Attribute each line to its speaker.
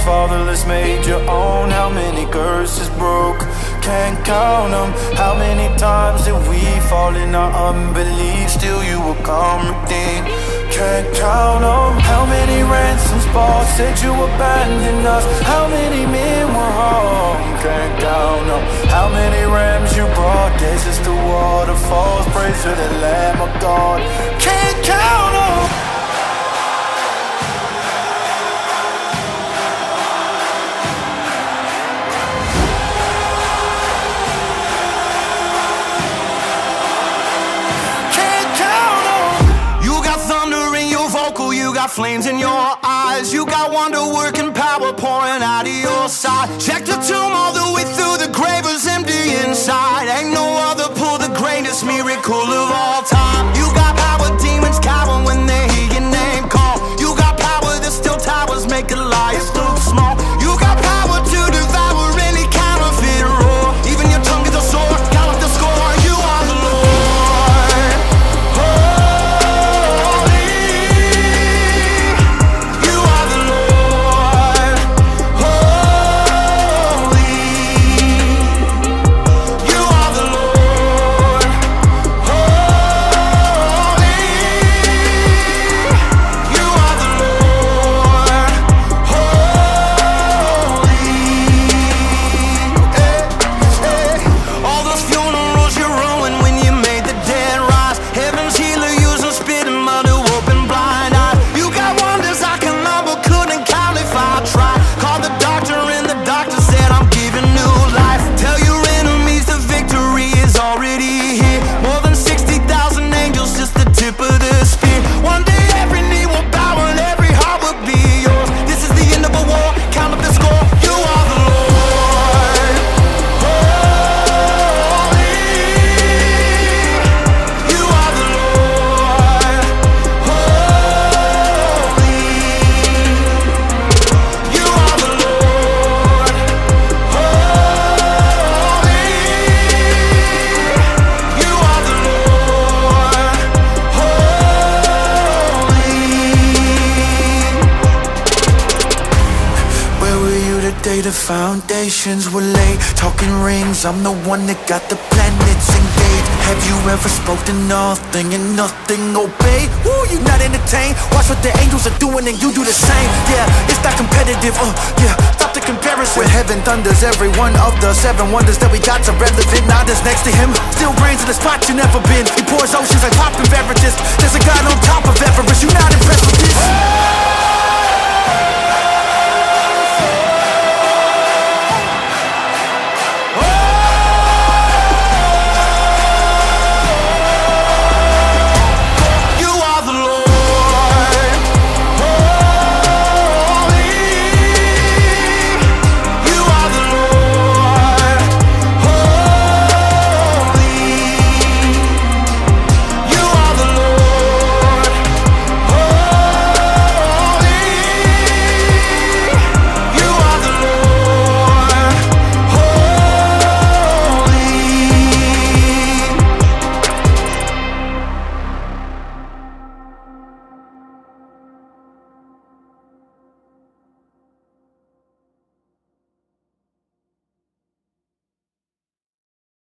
Speaker 1: fatherless, made your own. How many curses broke? Can't count them. How many times did we fall in our unbelief? Still you will come redeem. Can't count them. How many ransoms bought? Said you abandoned us. How many men were hung? Can't count them. How many rams you brought? Deserts to waterfalls. Praise to the Lamb of God. Can't count them.
Speaker 2: You got flames in your eyes. You got wonder working power pouring out of your side. Check the tomb all the way through. The grave was empty inside. Ain't no other pull the greatest miracle of all time. You got power, demons cower when they hear your name call. You got power that still towers, make a liars look small. You got power to devour any counterfeit roar. Even your tongue is a sword, count up the score. You are the Lord.
Speaker 1: The foundations were laid, talking rings, I'm the one that got the planets engaged. Have you ever spoke to nothing and nothing obeyed? Woo, you not entertained? Watch what the angels are doing and you do the same. Yeah, it's not competitive, yeah, stop the comparison. When heaven thunders, every one of the 7 wonders that we got's irrelevant. Now there's next to him, still reigns in the spot you never been. He pours oceans like popping beverages. There's a God on top of Everest, you not impressed with this?